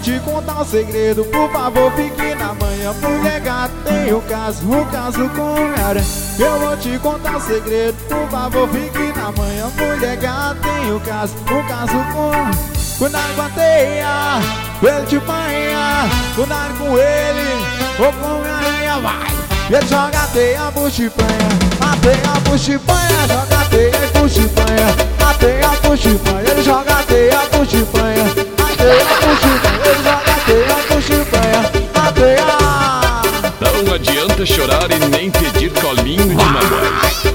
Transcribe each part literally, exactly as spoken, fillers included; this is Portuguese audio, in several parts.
te contar um segredo, por favor fique na manhã. Mulher gata, tem um caso, um caso com Homem-Aranha. Eu vou te contar um segredo, por favor fique na manhã. Mulher gata, tem um caso, um caso com Cuidado com a teia, ele te apanha. Cuidado com ele, ou com Homem-Aranha, vai. Ele joga a teia, puxa e panha. A teia, puxa e panha. Joga a teia e puxa e panha. A teia, puxa e panha. Ele joga a teia, puxa e panha. A teia, puxa e panha. Ele joga a teia, puxa e panha. A teia. Não adianta chorar e nem pedir colinho de mamãe.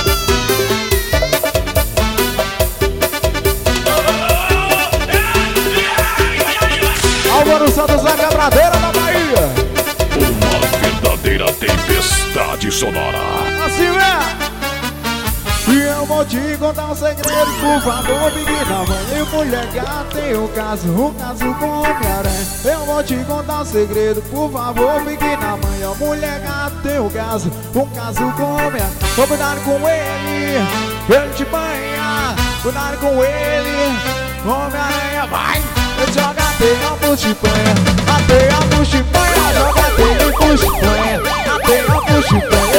Álvaro Santos, a quebradeira da Bahia. Uma verdadeira tempestade sonora. Assim é. E eu vou te contar um segredo, por favor, fique na manhã. Mulher gata, tem um caso, um caso com Homem-Aranha. Eu vou te contar um segredo, por favor, fique na manhã. Mulher gata, tem um caso, um caso com Homem-Aranha. Vou cuidar com ele, ele te banha. Cuidado com ele, Homem-Aranha, vai. Ele joga a teia, puxa e panha. A teia, puxa e panha. Joga a teia, puxa e panha. A teia, puxa e panha.